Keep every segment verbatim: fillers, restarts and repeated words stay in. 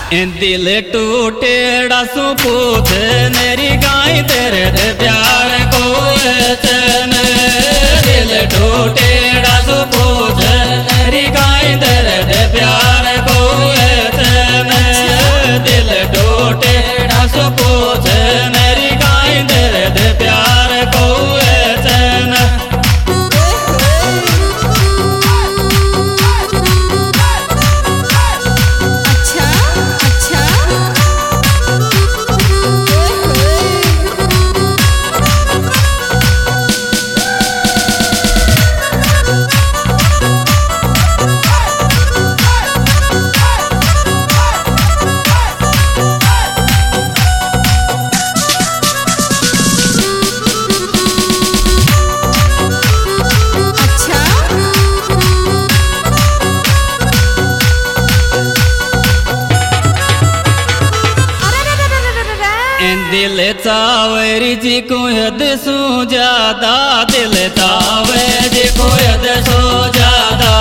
दिल टूटेड़ा सु पूछ मेरी गाय तेरे दे प्यार को चैन। दिल टूटेड़ा सु पूछ मेरी गाय तेरे दे प्यार को चैन। दिल टूटेड़ा सु पूछ मेरी गाय तेरे दे प्यार को चैन। दिल चावरी जी को हद सो ज्यादा, दिल चावरी जी को हद सो ज्यादा।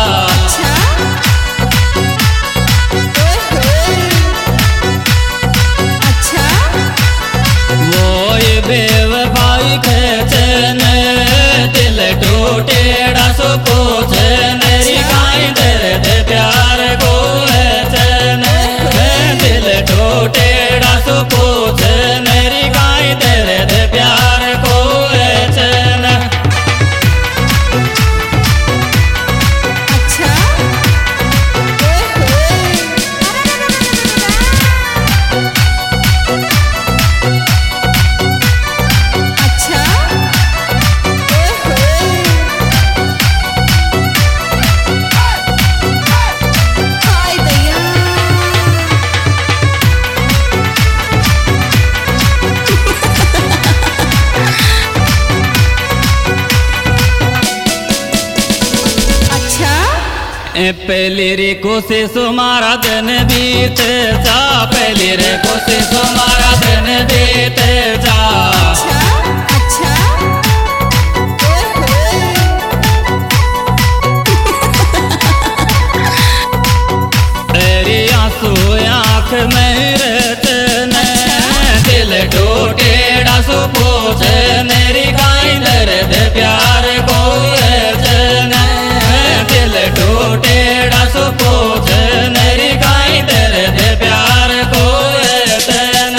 अच्छा वो ये बेवफाई खेचन। दिल टूटेड़ा सो पूछ मेरी गाय तेरे दे प्यार को चैन। दिल टूटेड़ा सो पूछ मेरी गाय तेरे दे प्यार को चैन। अच्छा अच्छा हाय भैया। पहली रे कोशिश मारा दिन बीत जा, पहली रे कोशिश मारा दिन बीत जा। अच्छा तेरी आंसू आँख में रहते। दिल टूटेड़ा सो पूछ मेरी गाय दर्द प्यार को चैन। दिल टूटेड़ा सो पूछ मेरी गाय दर्द प्यार को चैन।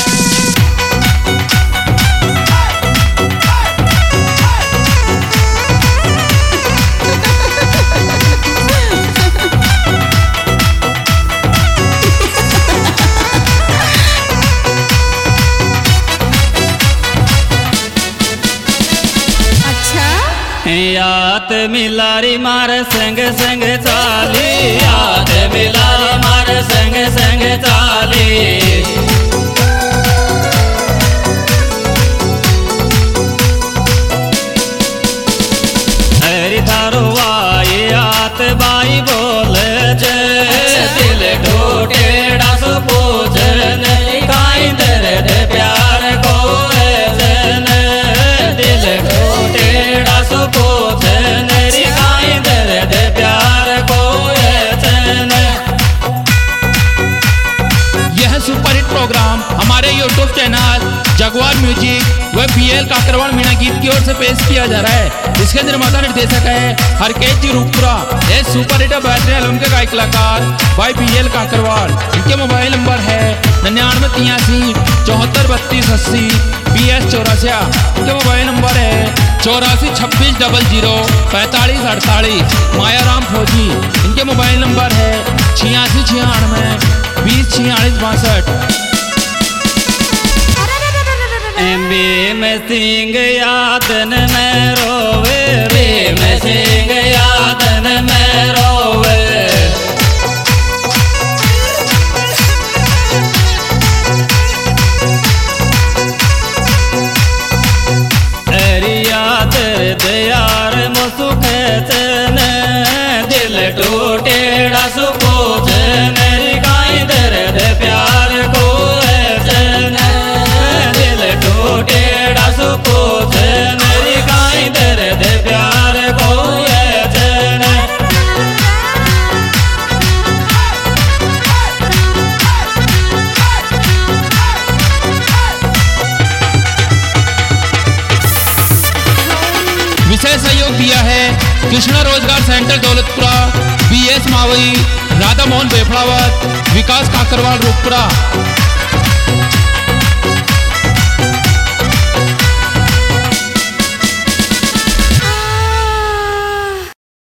याद मिलारी मार संग संग चाली, याद मिलारी मार संग संग चाली। हरी थारो वाई याद बाई बोल जे। दिल टूटेड़ा सो पूछ मेरी गाय दर्द प्यार को चैन। दिल टूटेड़ा सो पूछ मेरी गाय दर्द प्यार को चैन। यह सुपर हिट प्रोग्राम हमारे यूट्यूब चैनल जगवार म्यूजिक व बी एल काकरवाड़ मीणा गीत की ओर से पेश किया जा रहा है। इसके निर्माता निर्देशक है हरकेश जी रूपपुरा। यह सुपर हिट बेहतरीन एल्बम के गायक कलाकार भाई बी एल काकरवाड़। इनके मोबाइल नंबर है निन्यानवे तिरासी चौहत्तर बत्तीस अस्सी बी एस चौरासिया। इनके मोबाइल नंबर है चौरासी छब्बीस डबल जीरो पैंतालीस अड़तालीस मायाराम फौजी। इनके मोबाइल नंबर है छियासी छियानवे बीस छियालीस बासठ। भीम सिंह यादन में रोवे, भीम सिंह यादन में रोवे। याद दयार मुसुख चैन। दिल टूटेड़ा सो पूछ मेरी गाय दर्द प्यार को चैन। दिल टूटेड़ा सो पूछ मेरी गाय दर्द प्यार को चैन। Centre Daulatpura, B S Mawai, Radha Mohan Befdawat, Vikas Kakarwal Ruppura,